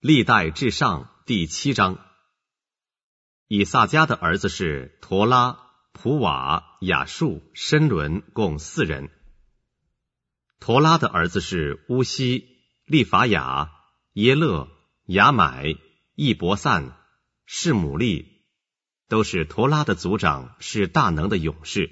历代至上第7章。以萨迦的儿子是陀拉、普瓦、亚述、申伦，共4人。陀拉的儿子是乌西、利法雅、耶勒、雅买、易伯散、士母利，都是陀拉的族长，是大能的勇士。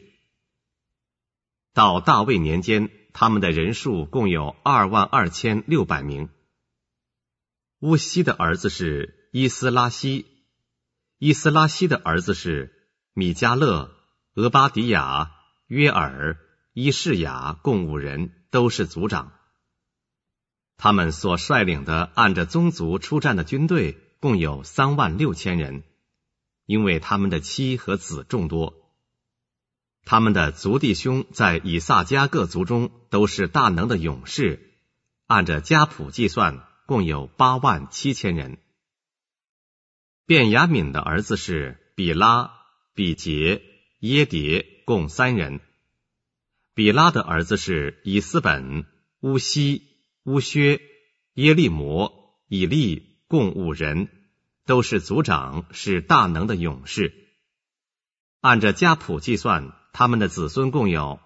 到大卫年间，他们的人数共有22600名。乌西的儿子是伊斯拉希，伊斯拉希的儿子是米迦勒、俄巴底亚、约尔、伊士雅，共5人，都是族长。他们所率领的按着宗族出战的军队共有36000人，因为他们的妻和子众多。他们的族弟兄在以萨迦各族中都是大能的勇士，按着家谱计算共有87000人。便雅悯的儿子是比拉、比杰、耶迭，共3人。比拉的儿子是以斯本、乌西、乌薛、耶利摩、以利，共5人，都是族长，是大能的勇士。按着家谱计算，他们的子孙共有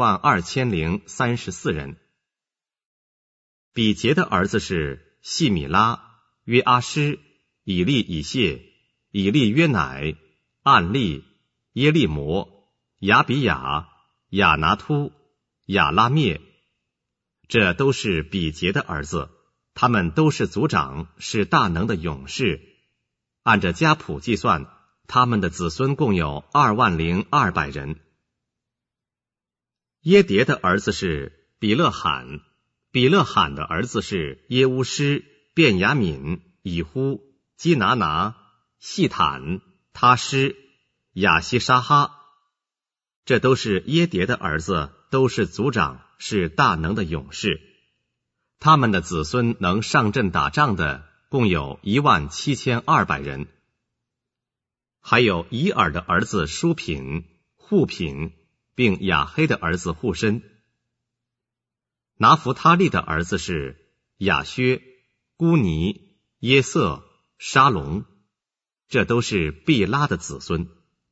22034人。比杰的儿子是细米拉、约阿施、以利以谢、以利约乃、暗利、耶利摩、亚比雅、亚拿突、亚拉灭，这都是比杰的儿子，他们都是族长，是大能的勇士。按着家谱计算，他们的子孙共有20200人。耶迭的儿子是比勒罕，比勒罕的儿子是耶乌施、便雅悯、以呼、基拿拿、细坦、他施、亚希沙哈，这都是耶迭的儿子，都是族长，是大能的勇士。他们的子孙能上阵打仗的共有17200人。还有以尔的儿子舒品、户品，并亚黑的儿子户申。拿弗他利的儿子是亚薛、孤尼、耶瑟、沙龙，这都是毕拉的子孙。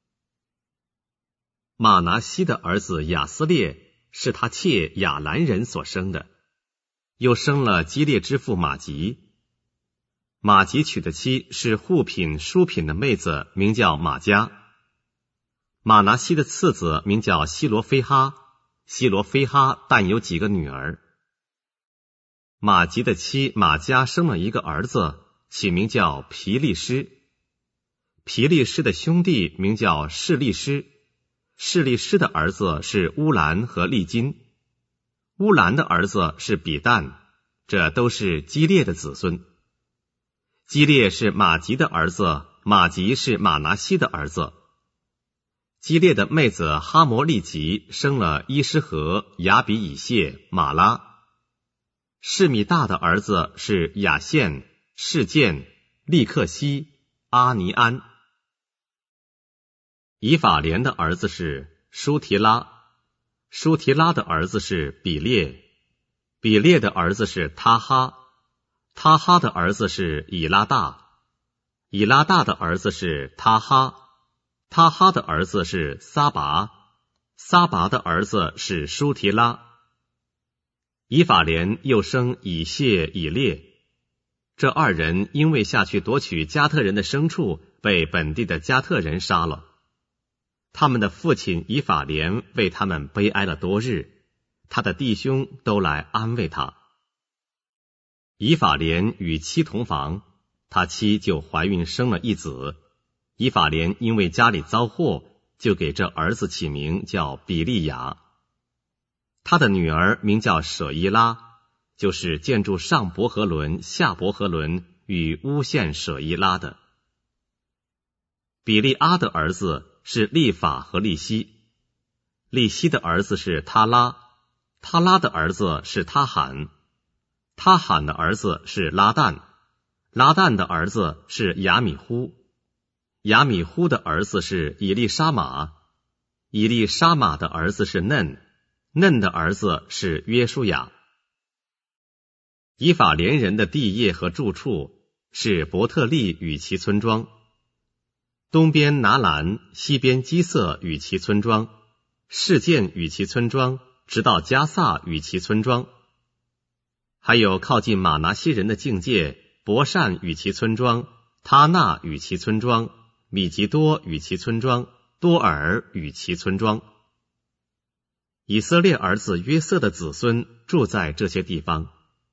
马拿西的儿子亚斯列是他妾亚兰人所生的，又生了基列之父马吉。马吉娶的妻是户品、舒品的妹子，名叫马加。马拿西的次子名叫希罗非哈，希罗非哈但有几个女儿。马吉的妻马加生了一个儿子，起名叫皮利施。皮利施的兄弟名叫示利施，示利施的儿子是乌兰和利金。乌兰的儿子是比旦，这都是基列的子孙。基列是马吉的儿子，马吉是马拿西的儿子。基列的妹子哈摩利吉生了伊施和、雅比以谢、马拉。示米大的儿子是雅献、示剑、利克西、阿尼安。以法莲的儿子是舒提拉，舒提拉的儿子是比列，比列的儿子是他哈，他哈的儿子是以拉大，以拉大的儿子是他哈，他哈的儿子是撒拔，撒拔的儿子是舒提拉。以法莲又生以谢、以列，这2人因为下去夺取加特人的牲畜，被本地的加特人杀了。他们的父亲以法莲为他们悲哀了多日，他的弟兄都来安慰他。以法莲与妻同房，他妻就怀孕生了一子。以法莲因为家里遭祸，就给这儿子起名叫比利亚。他的女儿名叫舍伊拉，就是建筑上伯和伦、下伯和伦与乌县舍伊拉的。比利阿的儿子是利法和利希，利希的儿子是他拉，他拉的儿子是他罕，他罕的儿子是拉旦，拉旦的儿子是亚米呼，亚米呼的儿子是以利沙玛，以利沙玛的儿子是嫩，嫩的儿子是约书亚。以法莲人的地业和住处是伯特利与其村庄；东边拿兰，西边基色与其村庄，示剑与其村庄，直到加萨与其村庄。还有靠近马拿西人的境界，伯善与其村庄，他纳与其村庄，米吉多与其村庄，多尔与其村庄。以色列儿子约瑟的子孙住在这些地方。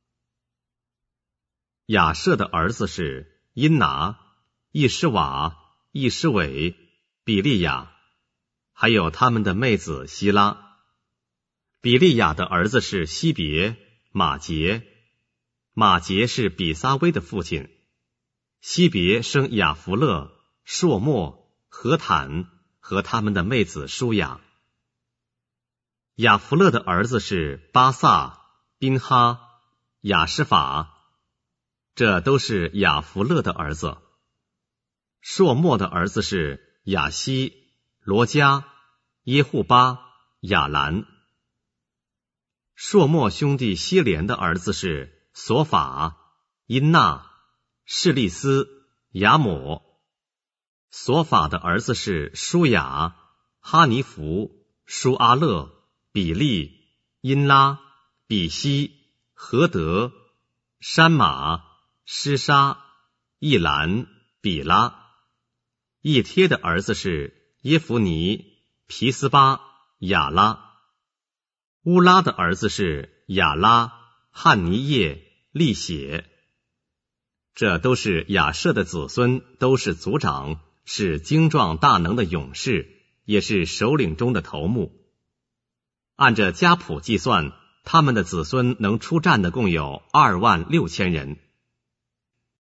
亚设的儿子是因拿、易施瓦、易施伟、比利亚，还有他们的妹子希拉。比利亚的儿子是西别、马杰，马杰是比撒威的父亲。西别生亚弗勒、朔莫、何坦和他们的妹子舒雅。亚弗勒的儿子是巴萨、宾哈、雅施法，这都是亚弗勒的儿子。朔莫的儿子是雅西、罗加、耶户巴、亚兰。朔莫兄弟希连的儿子是索法、因纳、示利斯、雅抹。索法的儿子是舒雅、哈尼弗、舒阿勒、比利、因拉、比西、何德、山马、施沙、易兰、比拉。易帖的儿子是耶弗尼、皮斯巴、亚拉。乌拉的儿子是亚拉、汉尼叶、利血。这都是亚设的子孙，都是族长，是精壮大能的勇士，也是首领中的头目。按着家谱计算，他们的子孙能出战的共有26000人。